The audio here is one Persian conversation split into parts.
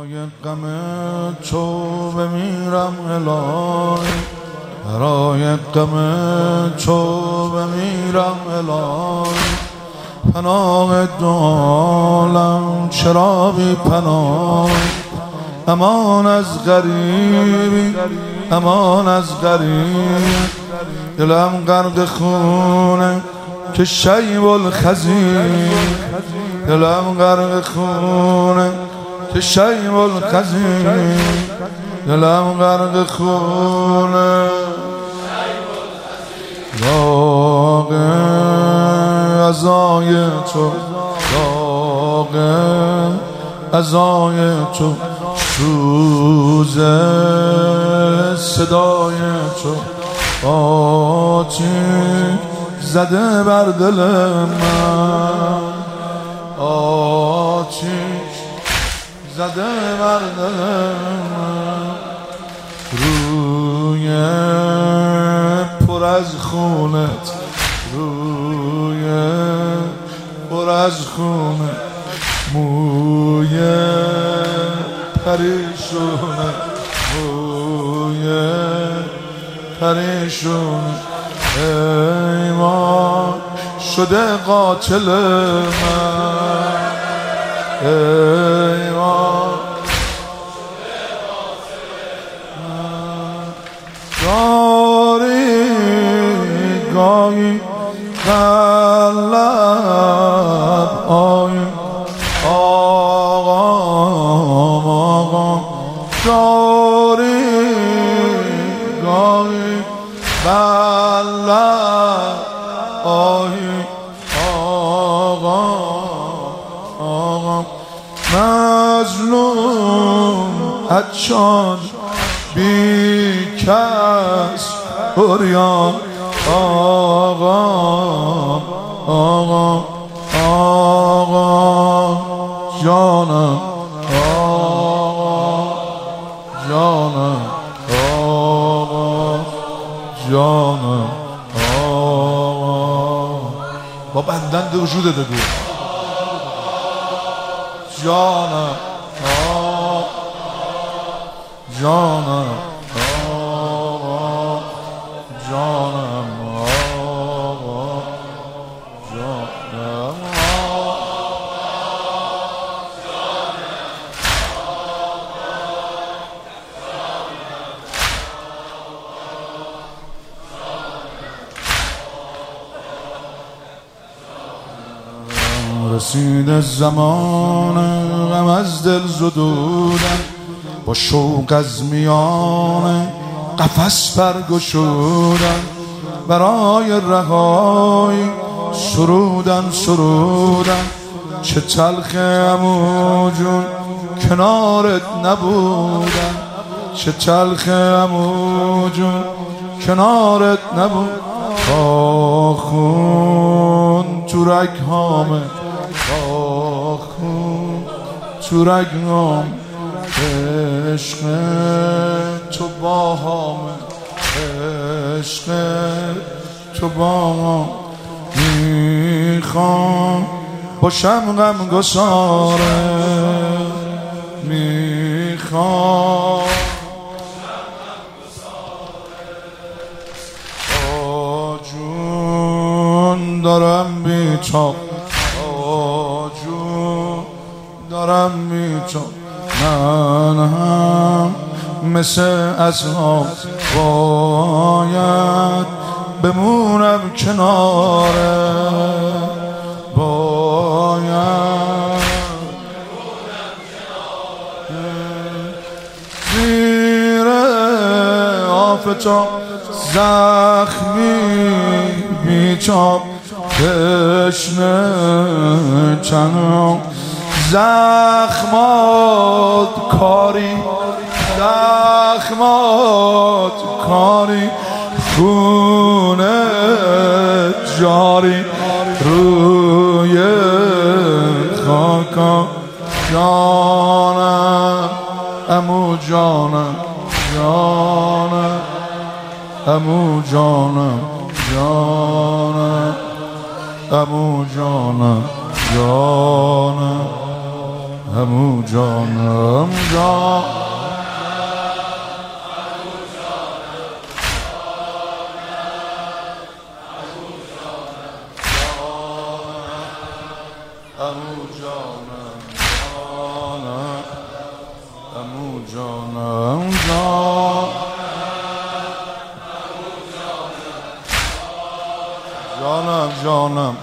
برای غم تو بمیرم الهی، برای غم تو بمیرم الهی. پناه دو عالم چرا بی پناه، امان از غریبی امان از غریب. دلم غرق خونه که شیب الخزین، دلم غرق خونه که شیب الخزین، دلم غرق خونه داغ عزای تو، داغ عزای تو، سوز صدای تو، آتش زده بر دل من، آتش زده بر دل من. روی پر از خونت، روی پر از خونت، موی پریشونه، موی پریشونه. ایمان شده قاتل من، ایمان شده قاتل من. داری گاهی قلب آی آقام آقام، داری گاهی بله آهی آقام. مظلوم عطشان بی کس عریان، آقام آقام آقام جانم، آقام جانم، آقام جانم، آقام با بندند وجودت بگو جانم، آقام جانم، آقام جانم، آقام جانم. رسید زمان غم از دل زدودن، با شوق از میان قفس برگشودن. برای رهایی سرودن سرودن، چه تلخ عمو جون کنارت نبودن، چه تلخ عمو جون کنارت نبود. با خون تو رگهامه، با خون تو رگهام، عشق تو با همه، عشق تو با هم. میخوام باشم غمگساره، میخوام با جون دارم بیتاب، با جون دارم بیتاب. من هم مثل اصحاب باید بمونم کناره، باید زیر آفتاب زخمی بیچاب، تشنه چنم زخمات کاری، زخمات کاری، خونه جاری روی خاکم. جانم عمو جانم، جانم عمو جانم، جانم عمو جانم، جانم امو جانم جان امو جانم جانم امو جانم جان جانم جانم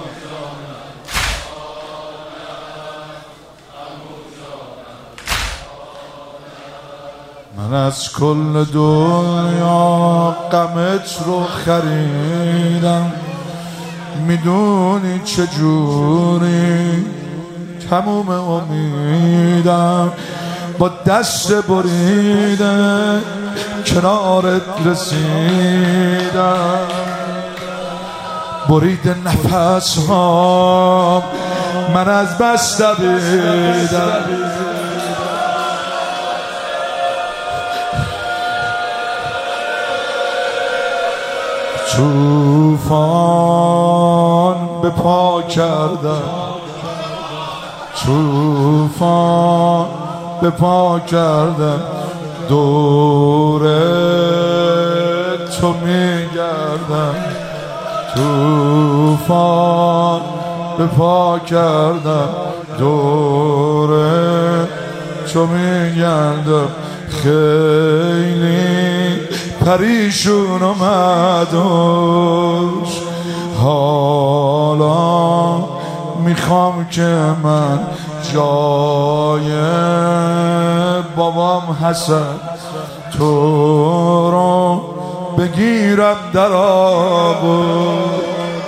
من از کل دنیا غمت رو خریدم میدونی چجوری تموم امیدم با دست بریده کنارت رسیدم برید نفس ها من از بس دویدم طوفان به پا کردم طوفان به پا کردم دور تو میگردم طوفان به پا کردم دور تو میگردم خیلی پریشون و مدوش حالا میخوام که من جای بابام حسن تو رو بگیرم در آغوش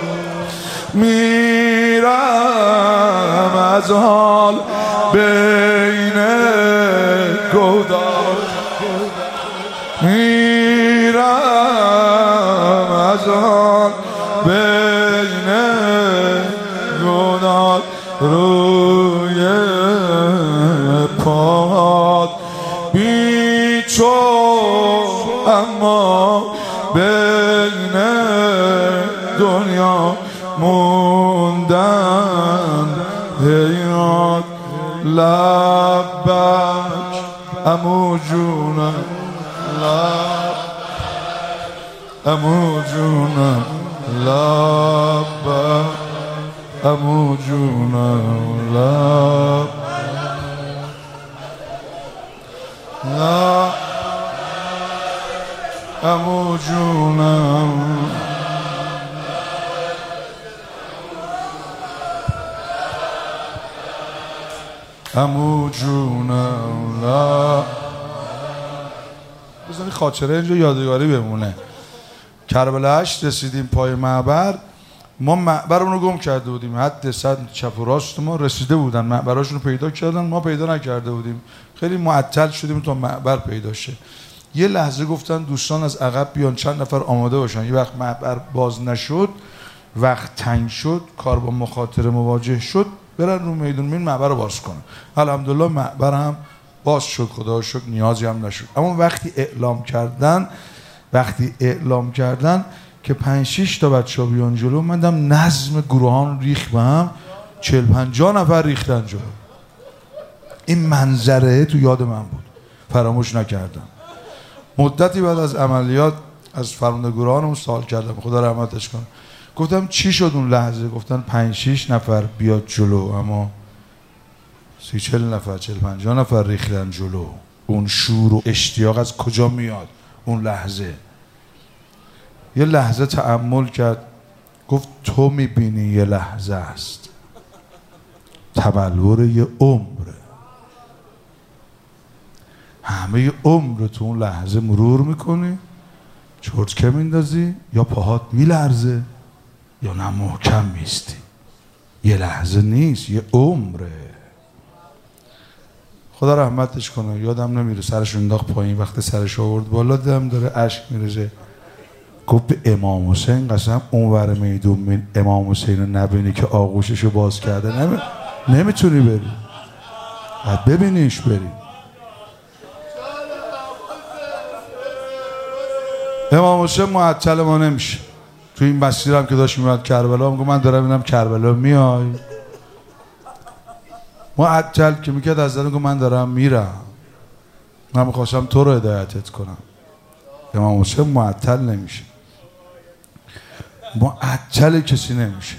میرم از حال بین گودار میرم از حال بین گودار روی پاد بیچو اما بین دنیا موندن حیران لبک امو جونم امو جونم لبک امو جونم لب امو جونم امو جونم لب بزنی خاطره اینجا یادگاری بمونه. کربلا 8 رسیدیم پای معبر، ما معبرمون رو گم کرده بودیم، حد صد چپ و راست ما رسیده بودن، معبراشون رو پیدا کردن، ما پیدا نکرده بودیم، خیلی معطل شدیم تا معبر پیدا شه. یه لحظه گفتن دوستان از عقب بیان، چند نفر آماده باشن، یه وقت معبر باز نشد، وقت تنگ شد، کار با مخاطره مواجه شد، برن رو میدون این معبر رو باز کنن. الحمدلله معبر هم باز شد، خدا شکر نیازی هم نشد. اما وقتی اعلام کردن که 5-6 تا بچه‌ها بیان جلو، من دیدم نظم گروهان ریخت به هم، 40-50 نفر ریختن جلو. این منظره تو یاد من بود، فراموش نکردم. مدتی بعد از عملیات از فرمانده گروهانمون سوال کردم، خدا رحمتش کنه، گفتم چی شد اون لحظه؟ گفتن 5-6 نفر بیاد جلو، اما 30-40 نفر 40-50 نفر ریختن جلو. اون شور و اشتیاق از کجا میاد اون لحظه؟ یه لحظه تأمل کرد، گفت تو میبینی یه لحظه است، تبلور یه عمره، همه عمر تو اون لحظه مرور میکنی، چرتکه میندازی، یا پاهات میلرزه یا نه محکم میستی. یه لحظه نیست، یه عمره. خدا رحمتش کنه، یادم نمیره، سرش انداخت پایین، وقتی سرش آورد بالا دیدم داره اشک میریزه. گفت به امام حسین قسم اونور میدون امام حسین رو نبینی که آغوششو باز کرده نمیتونی بری، باید ببینیش بری. امام حسین معطل ما نمیشه. تو این مسیرم که داشت میاد کربلا، میگم من دارم اینم کربلا میای. معطل که میکرد از که من دارم میرم، من میخواستم تو رو هدایتت کنم. امام حسین معطل نمیشه، معطل کسی نمیشه.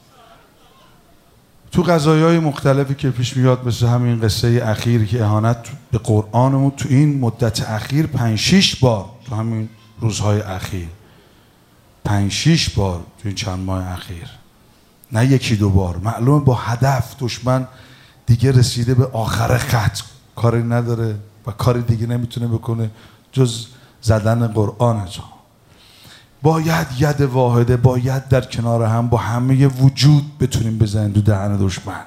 تو قضایای مختلفی که پیش میاد مثل همین قصه اخیر که اهانت به قرآنمون تو این مدت اخیر 5-6 بار تو همین روزهای اخیر 5-6 بار تو این چند ماه اخیر، نه یکی دو بار، معلومه با هدف. دشمن دیگه رسیده به آخر خط، کاری نداره و کاری دیگه نمیتونه بکنه جز زدن قرآن. باید ید واحده، باید در کنار هم با همه وجود بتونیم بزنیم تو دهن دشمن.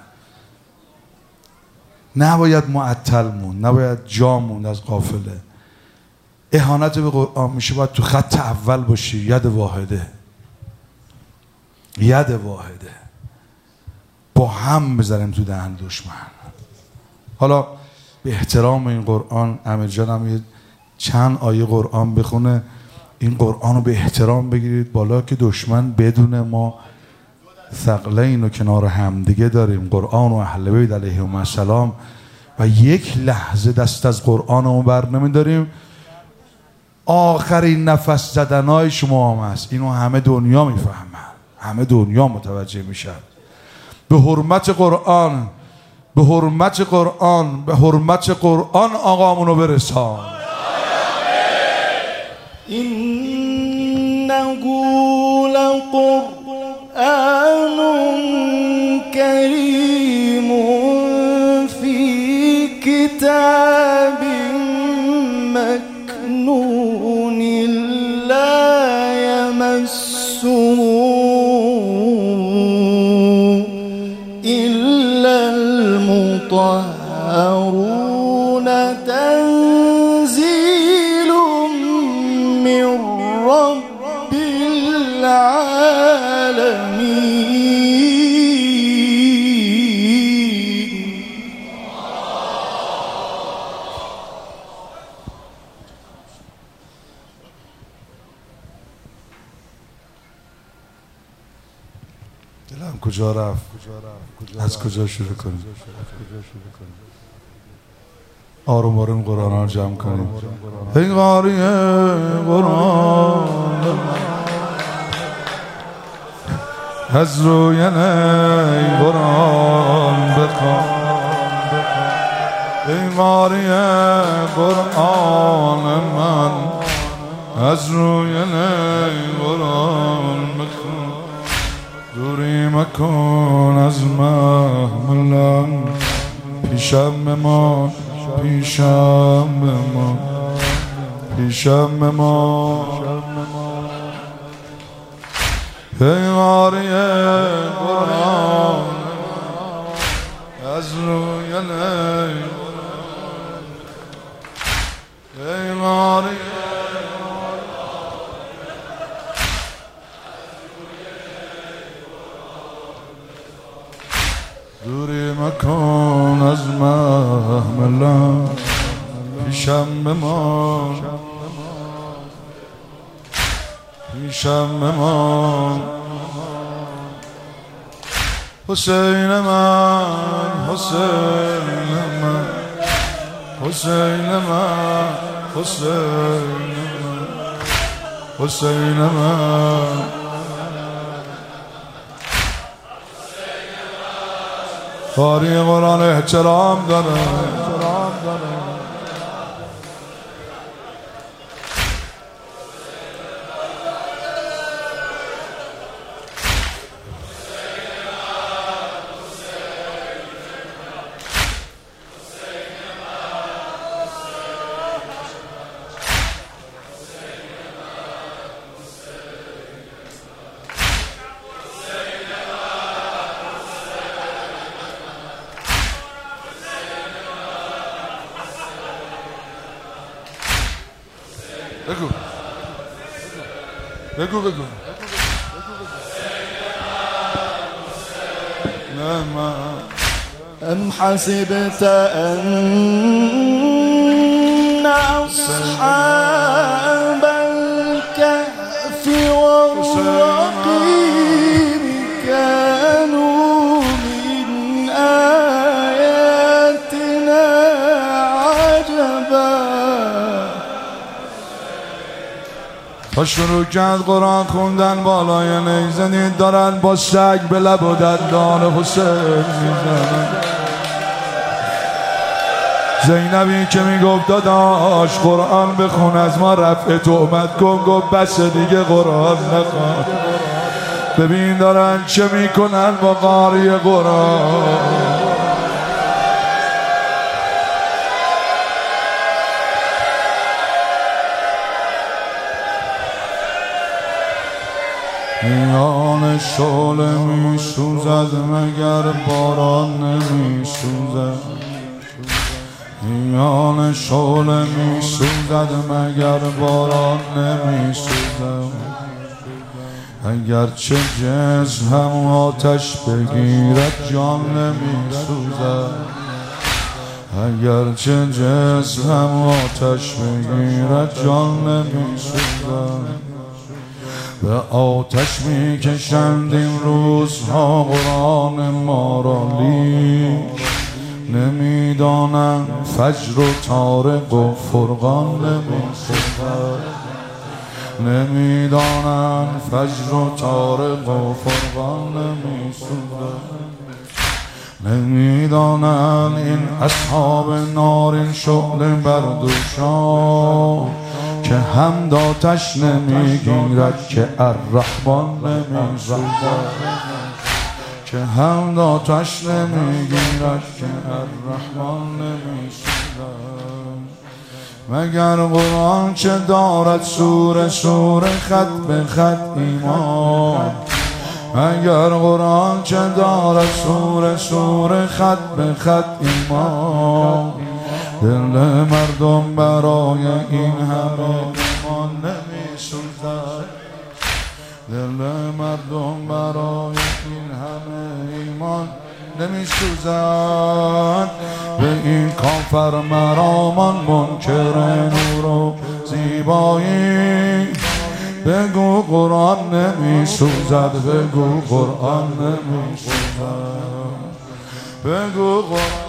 نباید معطل موند، نباید جا موند از قافله. اهانت به قرآن میشه باید تو خط اول باشی، ید واحده، ید واحده، با هم بزنیم تو دهن دشمن. حالا به احترام این قرآن امیر جانم یه چند آیه قرآن بخونه، این قرآن رو به احترام بگیرید بالا که دشمن بدون ما ثقلین و کنار هم دیگه داریم، قرآن و اهل بیت علیهم السلام، و یک لحظه دست از قرآن رو بر نمیداریم. آخرین نفس زدنهای شما هم هست، اینو همه دنیا میفهمن، همه دنیا متوجه میشن. به حرمت قرآن، به حرمت قرآن، به حرمت قرآن آقامونو برسان. إنه لقرآن كريم في كتاب مكنون لا يمسه إلا المطهرون تنزيل من رب العالمين. دلم کجا رفت؟ از کجا شروع کنیم؟ آروم آروم قرآن رو جمع کنیم. ای قاری قرآن از روی نی قرآن بخوان، ای قاری قرآن من از روی نی قرآن بخوان، دوری مکن از محملم، پیشم بمان، پیشم بمان، پیشم بمان. ای قاری قرآن از روی نی، ای قاری دوری مکن از محملم، پیشم بمان، پیشم بمان. حسین من، حسین من، حسین من، حسین من، حسین من. قاری قرآن احترام داره، بگو بگو بگو. أم حسبت أن أصحاب الكهف والرقيم كانوا من آياتنا تا شروع کرد قرآن خوندن بالای نیزه دید دارن با سگ به لب و دندان حسین میزنن. زینبی که میگفت داداش قرآن بخون از ما رفع تهمت کن، گفت بس دیگه قرآن نخوان. ببین دارن چه میکنن با قاری قرآن. میان شعله میسوزد مگر باران نمیسوزد. میان شعله میسوزد مگر باران نمیسوزد. اگرچه جسم هم آتش بگیرد جان نمیسوزد. اگرچه جسم هم آتش بگیرد جان نمیسوزد. به آتش میکشند این روزها قرآن ما را، لیک نمیدانند فجر و طارق و فرقان نمیسوزد. نمیدانند فجر و طارق و فرقان نمیسوزد. نمیدانند این اصحاب نار این شعله بردوشان که هم آتش نمیگیرد که الرحمن نمیسوزد. که هم آتش نمیگیرد که الرحمن نمیسوزد. مگر قرآن چه دارد سوره سوره خط به خط ایمان. مگر قرآن چه دارد سوره سوره خط به خط ایمان. دل مردم برای این همه ایمان نمیسوزد. دل مردم برای این همه ایمان نمیسوزد. به این کافر مرامان منکر نور و زیبایی بگو قرآن نمیسوزد. بگو قرآن نمیسوزد. بگو قرآن